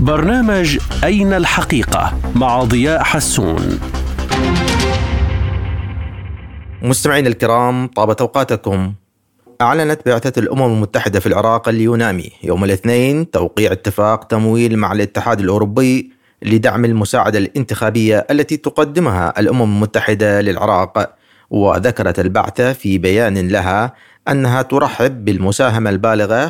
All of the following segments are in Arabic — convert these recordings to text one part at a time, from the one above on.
برنامج أين الحقيقة مع ضياء حسون. مستمعين الكرام، طابت أوقاتكم. أعلنت بعثة الأمم المتحدة في العراق اليونامي يوم الاثنين توقيع اتفاق تمويل مع الاتحاد الأوروبي لدعم المساعدة الانتخابية التي تقدمها الأمم المتحدة للعراق. وذكرت البعثة في بيان لها أنها ترحب بالمساهمة البالغة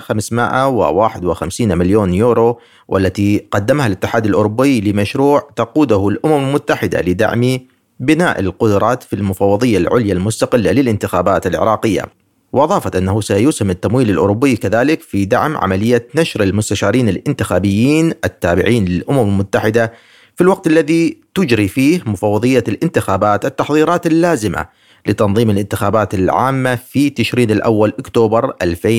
551 مليون يورو والتي قدمها الاتحاد الأوروبي لمشروع تقوده الأمم المتحدة لدعم بناء القدرات في المفوضية العليا المستقلة للانتخابات العراقية. وأضافت أنه سيسهم التمويل الأوروبي كذلك في دعم عملية نشر المستشارين الانتخابيين التابعين للأمم المتحدة في الوقت الذي تجري فيه مفوضية الانتخابات التحضيرات اللازمة لتنظيم الانتخابات العامة في تشرين الأول أكتوبر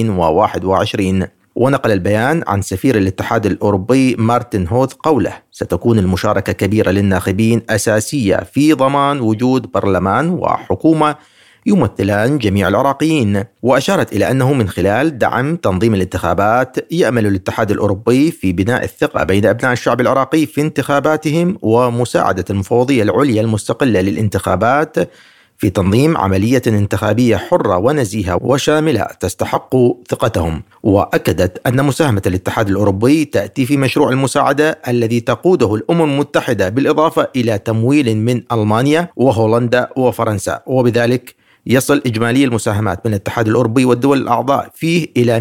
2021. ونقل البيان عن سفير الاتحاد الأوروبي مارتن هوث قوله: ستكون المشاركة كبيرة للناخبين أساسية في ضمان وجود برلمان وحكومة يمثلان جميع العراقيين. وأشارت إلى أنه من خلال دعم تنظيم الانتخابات يأمل الاتحاد الأوروبي في بناء الثقة بين أبناء الشعب العراقي في انتخاباتهم ومساعدة المفوضية العليا المستقلة للانتخابات في تنظيم عملية انتخابية حرة ونزيهة وشاملة تستحق ثقتهم. وأكدت أن مساهمة الاتحاد الأوروبي تأتي في مشروع المساعدة الذي تقوده الأمم المتحدة بالإضافة إلى تمويل من ألمانيا وهولندا وفرنسا، وبذلك يصل إجمالي المساهمات من الاتحاد الأوروبي والدول الأعضاء فيه إلى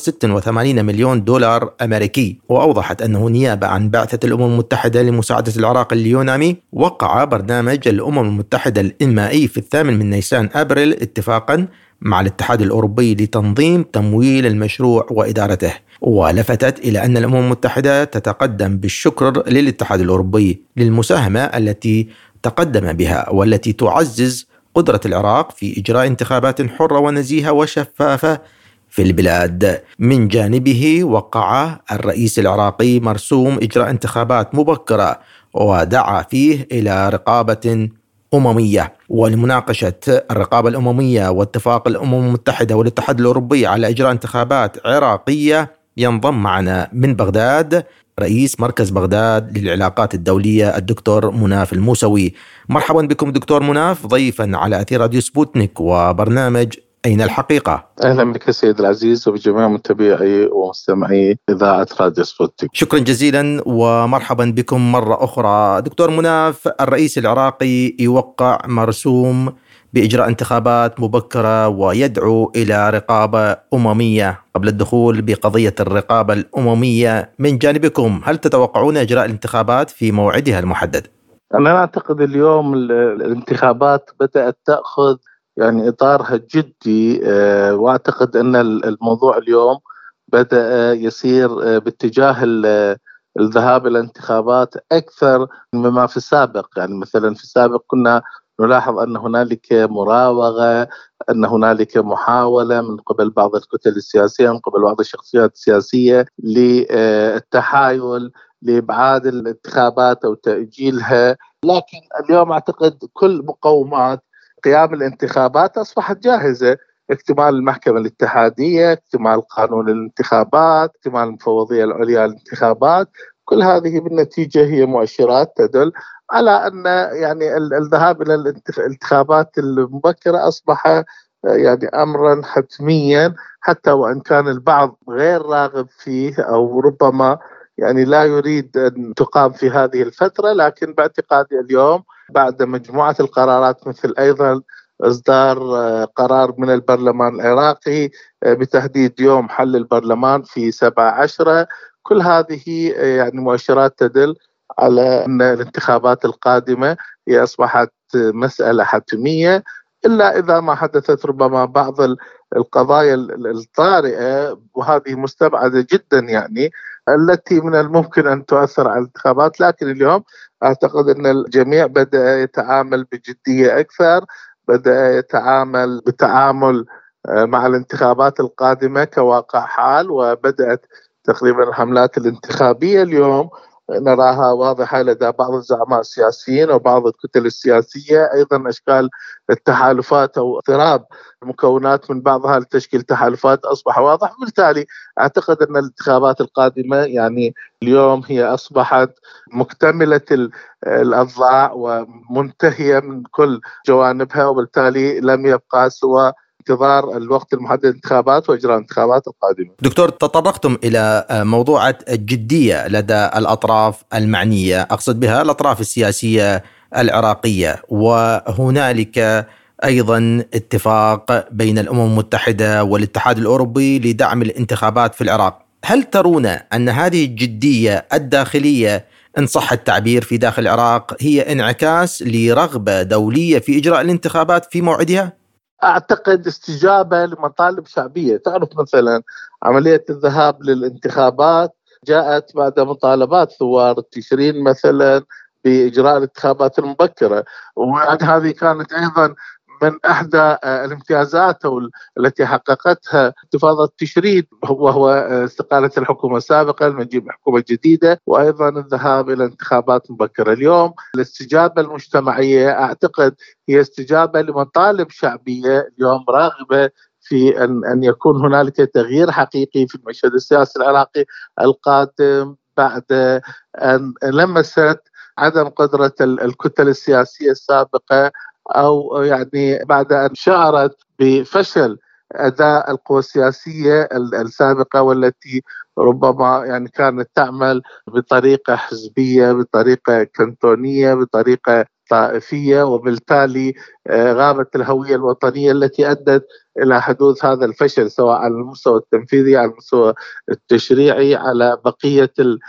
186 مليون دولار أمريكي. وأوضحت أنه نيابة عن بعثة الأمم المتحدة لمساعدة العراق اليونامي، وقع برنامج الأمم المتحدة الإنمائي في 8 من نيسان أبريل اتفاقا مع الاتحاد الأوروبي لتنظيم تمويل المشروع وإدارته. ولفتت إلى أن الأمم المتحدة تتقدم بالشكر للاتحاد الأوروبي للمساهمة التي تقدم بها والتي تعزز قدرة العراق في إجراء انتخابات حرة ونزيهة وشفافة في البلاد. من جانبه وقع الرئيس العراقي مرسوم إجراء انتخابات مبكرة ودعا فيه إلى رقابة أممية. ولمناقشة الرقابة الأممية واتفاق الأمم المتحدة والاتحاد الأوروبي على إجراء انتخابات عراقية ينضم معنا من بغداد رئيس مركز بغداد للعلاقات الدولية الدكتور مناف الموسوي. مرحبا بكم دكتور مناف ضيفا على أثير راديو سبوتنيك وبرنامج أين الحقيقة. أهلا بك سيد العزيز وبجميع متابعي ومستمعي إذاعة راديو سبوتنيك. شكرا جزيلا ومرحبا بكم مرة أخرى. دكتور مناف، الرئيس العراقي يوقع مرسوم بإجراء انتخابات مبكرة ويدعو إلى رقابة أممية. قبل الدخول بقضية الرقابة الأممية، من جانبكم هل تتوقعون إجراء الانتخابات في موعدها المحدد؟ أنا أعتقد اليوم الانتخابات بدأت تأخذ إطارها الجدي، وأعتقد أن الموضوع اليوم بدأ يسير باتجاه الذهاب إلى انتخابات أكثر مما في السابق. مثلا في السابق كنا نلاحظ أن هنالك مراوغة، أن هنالك محاولة من قبل بعض الكتل السياسية، من قبل بعض الشخصيات السياسية للتحايل لإبعاد الانتخابات أو تأجيلها. لكن اليوم أعتقد كل مقومات قيام الانتخابات أصبحت جاهزة: اكتمال المحكمة الاتحادية، اكتمال قانون الانتخابات، اكتمال المفوضية العليا للانتخابات. كل هذه بالنتيجة هي مؤشرات تدل على أن الذهاب إلى الانتخابات المبكرة أصبح أمرا حتميا، حتى وإن كان البعض غير راغب فيه أو ربما لا يريد أن تقام في هذه الفترة. لكن باعتقادي اليوم بعد مجموعة القرارات، مثل أيضا إصدار قرار من البرلمان العراقي بتحديد يوم حل البرلمان في 7/10، كل هذه مؤشرات تدل على أن الانتخابات القادمة هي أصبحت مسألة حتمية، إلا إذا ما حدثت ربما بعض القضايا الطارئة، وهذه مستبعدة جدا التي من الممكن أن تؤثر على الانتخابات. لكن اليوم أعتقد أن الجميع بدأ يتعامل بجدية أكثر، بدأ يتعامل بتعامل مع الانتخابات القادمة كواقع حال، وبدأت تقريبا الحملات الانتخابية اليوم نراها واضحة لدى بعض الزعماء السياسيين وبعض الكتل السياسية. أيضا أشكال التحالفات أو اضطراب المكونات من بعضها لتشكيل تحالفات أصبح واضح. بالتالي أعتقد أن الانتخابات القادمة يعني اليوم هي أصبحت مكتملة الأضلاع ومنتهية من كل جوانبها، وبالتالي لم يبقى سوى انتظار الوقت المحدد للانتخابات وإجراء الانتخابات القادمة. دكتور، تطرقتم إلى موضوع الجدية لدى الأطراف المعنية، أقصد بها الأطراف السياسية العراقية، وهنالك أيضا اتفاق بين الأمم المتحدة والاتحاد الأوروبي لدعم الانتخابات في العراق. هل ترون أن هذه الجدية الداخلية إن صح التعبير في داخل العراق هي انعكاس لرغبة دولية في إجراء الانتخابات في موعدها؟ أعتقد استجابة لمطالب شعبية. تعرف مثلا عملية الذهاب للانتخابات جاءت بعد مطالبات ثوار تشرين مثلا بإجراء الانتخابات المبكرة، وهذه كانت أيضا من إحدى الامتيازات التي حققتها انتفاضة تشرين، وهو استقالة الحكومة السابقة المجيء بحكومة جديدة، وأيضا الذهاب إلى انتخابات مبكرة. اليوم الاستجابة المجتمعية أعتقد هي استجابة لمطالب شعبية اليوم راغبة في أن يكون هنالك تغيير حقيقي في المشهد السياسي العراقي القادم، بعد أن لمست عدم قدرة الكتل السياسية السابقة، أو يعني بعد أن شعرت بفشل أداء القوى السياسية السابقة، والتي ربما يعني كانت تعمل بطريقة حزبية، بطريقة كنتونية، بطريقة طائفية، وبالتالي غابت الهوية الوطنية التي أدت إلى حدوث هذا الفشل، سواء على المستوى التنفيذي، على المستوى التشريعي، على بقية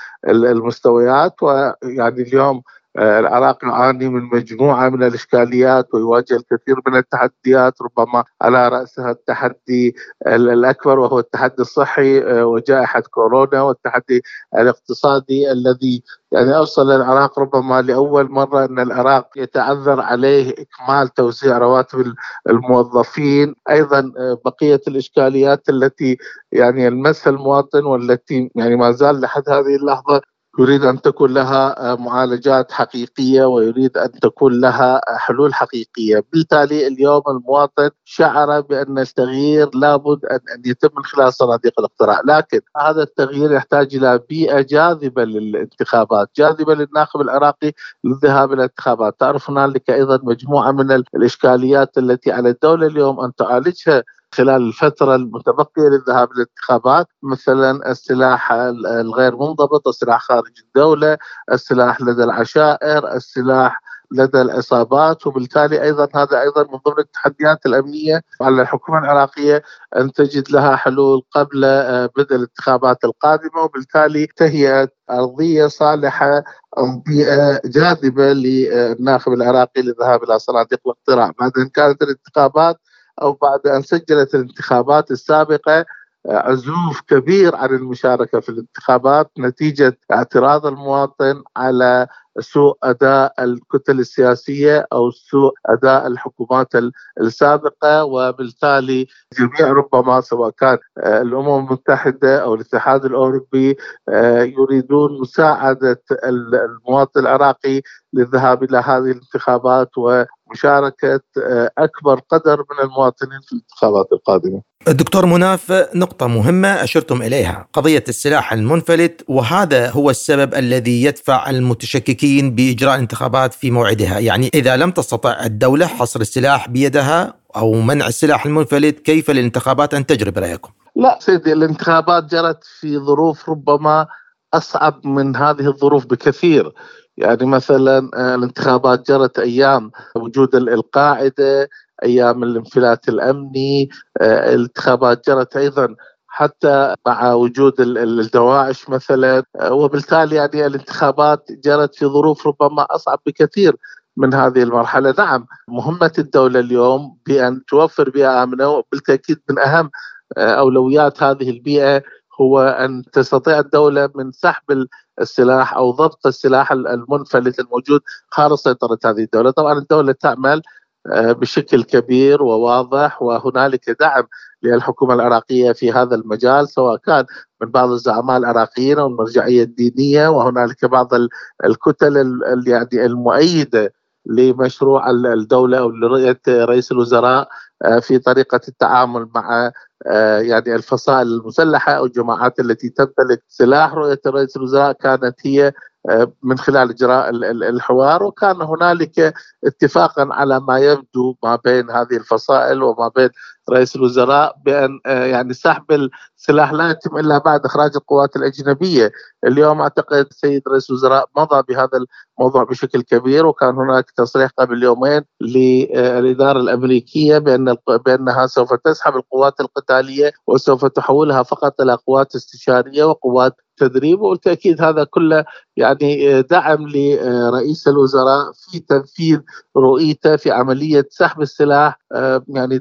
المستويات. ويعني اليوم العراق يعاني من مجموعة من الإشكاليات ويواجه الكثير من التحديات، ربما على رأسها التحدي الأكبر وهو التحدي الصحي وجائحة كورونا، والتحدي الاقتصادي الذي يعني أوصل العراق ربما لأول مرة أن العراق يتعذر عليه إكمال توزيع رواتب الموظفين. أيضا بقية الإشكاليات التي يعني يلمسها المواطن، والتي يعني ما زال لحد هذه اللحظة يريد أن تكون لها معالجات حقيقية ويريد أن تكون لها حلول حقيقية. بالتالي اليوم المواطن شعر بأن التغيير لابد أن يتم من خلال صناديق الاقتراع، لكن هذا التغيير يحتاج إلى بيئة جاذبة للانتخابات، جاذبة للناخب العراقي للذهاب إلى الانتخابات. تعرف هنالك أيضا مجموعة من الإشكاليات التي على الدولة اليوم أن تعالجها خلال الفترة المتبقية للذهاب للانتخابات، مثلا السلاح الغير منضبط، السلاح خارج الدولة، السلاح لدى العشائر، السلاح لدى العصابات. وبالتالي هذا أيضا من ضمن التحديات الأمنية على الحكومة العراقية أن تجد لها حلول قبل بدء الانتخابات القادمة، وبالتالي تهيئة أرضية صالحة أو بيئة جاذبة للناخب العراقي للذهاب إلى صناديق الاقتراع بعد أن كانت الانتخابات أو بعد أن سجلت الانتخابات السابقة عزوف كبير عن المشاركة في الانتخابات نتيجة اعتراض المواطن على سوء أداء الكتل السياسية أو سوء أداء الحكومات السابقة. وبالتالي جميع ربما سواء كان الأمم المتحدة أو الاتحاد الأوروبي يريدون مساعدة المواطن العراقي للذهاب إلى هذه الانتخابات ومشاركة أكبر قدر من المواطنين في الانتخابات القادمة. دكتور مناف، نقطة مهمة أشرتم إليها، قضية السلاح المنفلت، وهذا هو السبب الذي يدفع المتشككين بإجراء الانتخابات في موعدها. يعني إذا لم تستطع الدولة حصر السلاح بيدها أو منع السلاح المنفلت، كيف للانتخابات أن تجري برأيكم؟ لا سيدي، الانتخابات جرت في ظروف ربما أصعب من هذه الظروف بكثير. يعني مثلا الانتخابات جرت أيام وجود القاعدة، أيام الانفلات الأمني، الانتخابات جرت أيضا حتى مع وجود الدواعش مثلا، وبالتالي يعني الانتخابات جرت في ظروف ربما أصعب بكثير من هذه المرحلة. نعم، مهمة الدولة اليوم بأن توفر بيئة آمنة، وبالتأكيد من أهم أولويات هذه البيئة هو أن تستطيع الدولة من سحب السلاح أو ضبط السلاح المنفلت الموجود خارج سيطرة هذه الدولة. طبعا الدولة تعمل بشكل كبير وواضح، وهنالك دعم للحكومة العراقية في هذا المجال، سواء كان من بعض الزعماء العراقيين أو المرجعية الدينية، وهنالك بعض الكتل يعني المؤيدة لمشروع الدولة أو لرؤية رئيس الوزراء في طريقة التعامل مع يعني الفصائل المسلحة أو الجماعات التي تمتلك سلاح. رؤية رئيس الوزراء كانت هي من خلال إجراء الحوار، وكان هنالك اتفاقا على ما يبدو ما بين هذه الفصائل وما بين رئيس الوزراء بأن يعني سحب السلاح لا يتم إلا بعد إخراج القوات الأجنبية. اليوم أعتقد سيد رئيس الوزراء مضى بهذا الموضوع بشكل كبير، وكان هناك تصريح قبل يومين للإدارة الأمريكية بأنها سوف تسحب القوات القتالية وسوف تحولها فقط إلى قوات استشارية وقوات تدريب. وبالتأكيد هذا كله يعني دعم لرئيس الوزراء في تنفيذ رؤيته في عملية سحب السلاح يعني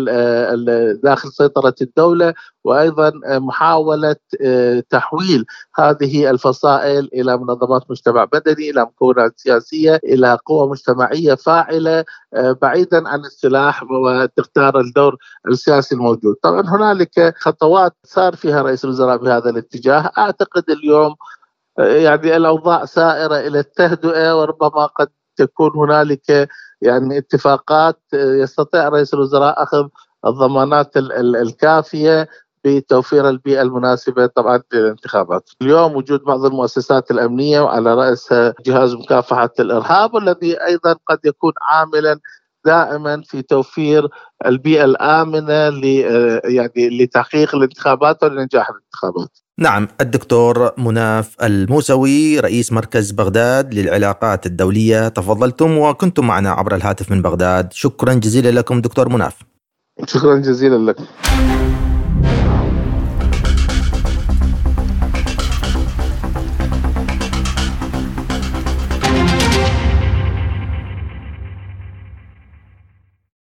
داخل سيطرة الدولة، وأيضا محاولة تحويل هذه الفصائل إلى منظمات مجتمع مدني، إلى مكونات سياسية، إلى قوى مجتمعية فاعلة بعيدا عن السلاح وتختار الدور السياسي الموجود. طبعا هنالك خطوات صار فيها رئيس الوزراء بهذا الاتجاه. أعتقد اليوم يعني الأوضاع سائرة إلى التهدئة، وربما قد تكون هنالك يعني اتفاقات يستطيع رئيس الوزراء أخذ الضمانات الكافية بتوفير البيئة المناسبة طبعا للانتخابات. اليوم وجود بعض المؤسسات الأمنية وعلى رأسها جهاز مكافحة الإرهاب، والذي أيضا قد يكون عاملا دائما في توفير البيئة الآمنة يعني لتحقيق الانتخابات ولنجاح الانتخابات. نعم، الدكتور مناف الموسوي رئيس مركز بغداد للعلاقات الدولية، تفضلتم وكنتم معنا عبر الهاتف من بغداد. شكرا جزيلا لكم دكتور مناف. شكرا جزيلا لك.